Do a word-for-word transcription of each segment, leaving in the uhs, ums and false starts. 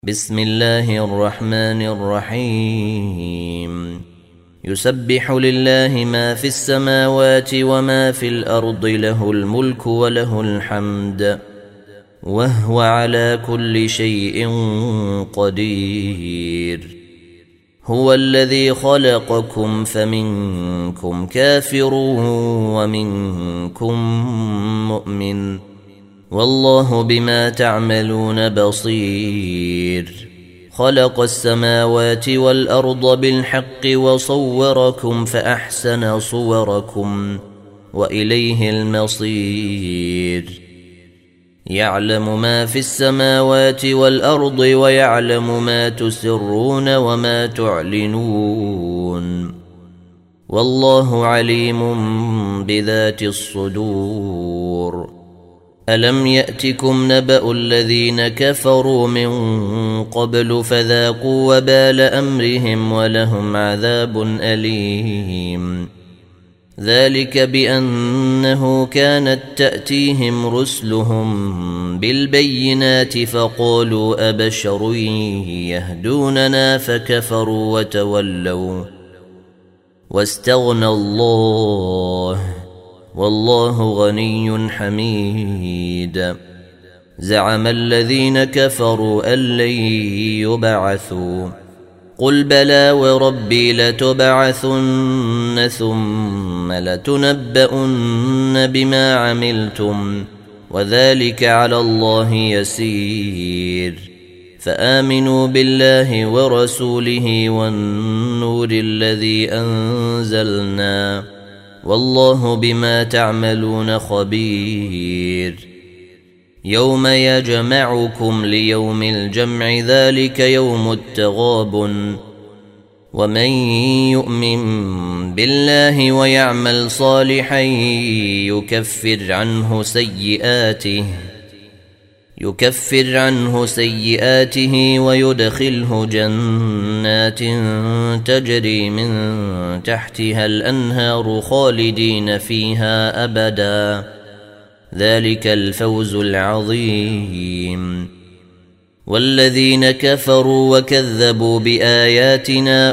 بسم الله الرحمن الرحيم يسبح لله ما في السماوات وما في الأرض له الملك وله الحمد وهو على كل شيء قدير هو الذي خلقكم فمنكم كافر ومنكم مؤمن والله بما تعملون بصير خلق السماوات والأرض بالحق وصوركم فأحسن صوركم وإليه المصير يعلم ما في السماوات والأرض ويعلم ما تسرون وما تعلنون والله عليم بذات الصدور ألم يأتكم نبأ الذين كفروا من قبل فذاقوا وبال أمرهم ولهم عذاب أليم ذلك بأنه كانت تأتيهم رسلهم بالبينات فقالوا أبشر يهدوننا فكفروا وتولوا واستغنى الله والله غني حميد زعم الذين كفروا أن لن يبعثوا قل بلى وربي لتبعثن ثم لتنبؤن بما عملتم وذلك على الله يسير فآمنوا بالله ورسوله والنور الذي أنزلنا والله بما تعملون خبير يوم يجمعكم ليوم الجمع ذلك يوم التغابن ومن يؤمن بالله ويعمل صالحا يكفر عنه سيئاته يكفر عنه سيئاته ويدخله جنات تجري من تحتها الأنهار خالدين فيها أبدا ذلك الفوز العظيم والذين كفروا وكذبوا بآياتنا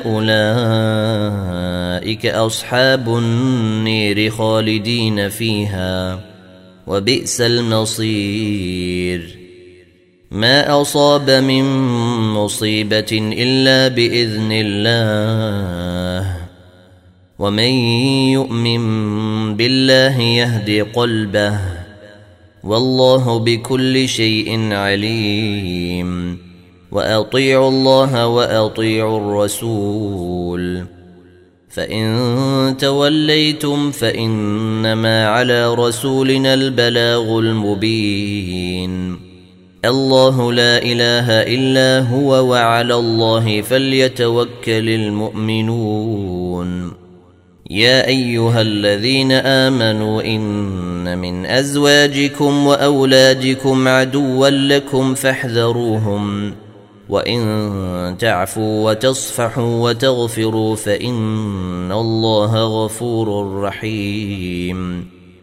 أولئك أصحاب النير خالدين فيها وبئس المصير ما أصاب من مصيبة إلا بإذن الله ومن يؤمن بالله يهدي قلبه والله بكل شيء عليم وأطيعوا الله وأطيعوا الرسول فإن توليتم فإنما على رسولنا البلاغ المبين الله لا إله إلا هو وعلى الله فليتوكل المؤمنون يا أيها الذين آمنوا إن من أزواجكم وأولادكم عدوا لكم فاحذروهم وإن تعفوا وتصفحوا وتغفروا فإن الله غفور رحيم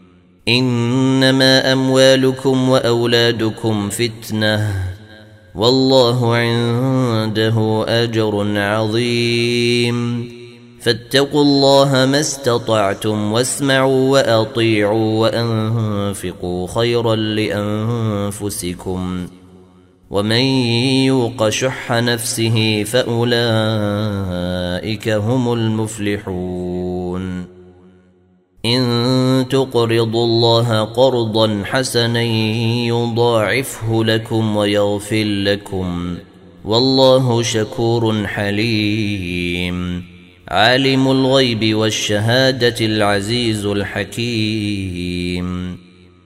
إنما أموالكم وأولادكم فتنة والله عنده أجر عظيم فاتقوا الله ما استطعتم واسمعوا وأطيعوا وأنفقوا خيرا لأنفسكم ومن يوق شح نفسه فأولئك هم المفلحون إن تقرضوا الله قرضا حسنا يضاعفه لكم ويغفر لكم والله شكور حليم عالم الغيب والشهادة العزيز الحكيم